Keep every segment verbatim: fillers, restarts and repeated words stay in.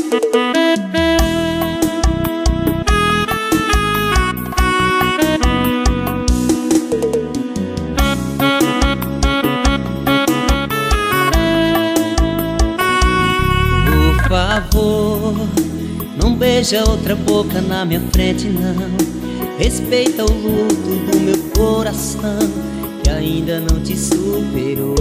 Por favor, não beija outra boca na minha frente, não. Respeita o luto do meu coração, que ainda não te superou.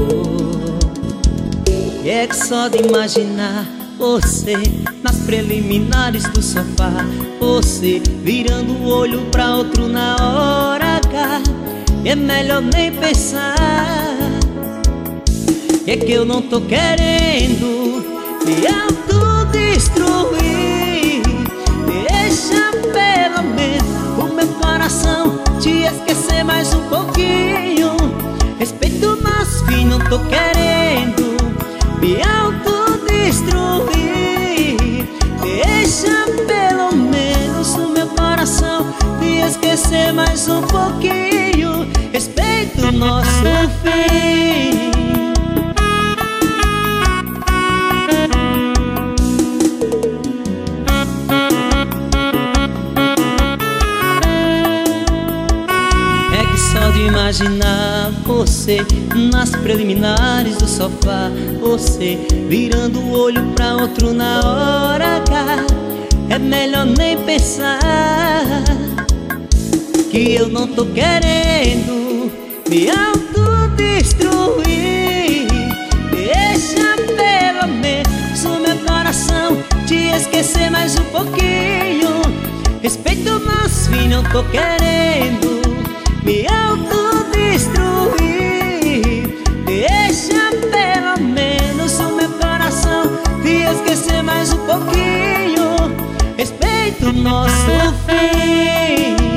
E é que só de imaginar você nas preliminares do sofá, você virando o olho pra outro na hora H, é melhor nem pensar. É que eu não tô querendo me autodestruir. Deixa pelo menos o meu coração te esquecer mais um pouquinho. Respeito o nosso fim, não tô querendo me autodestruir. Deixa pelo menos o meu coração te esquecer mais um pouquinho. Respeito o nosso fim. Só de imaginar você nas preliminares do sofá, você virando o olho pra outro na hora H, é melhor nem pensar. Que eu não tô querendo me autodestruir. Deixa pelo menos o meu coração te esquecer mais um pouquinho. Respeito o nosso fim, não tô querendo me autodestruir. Deixa pelo menos o meu coração te esquecer mais um pouquinho. Respeito o nosso fim.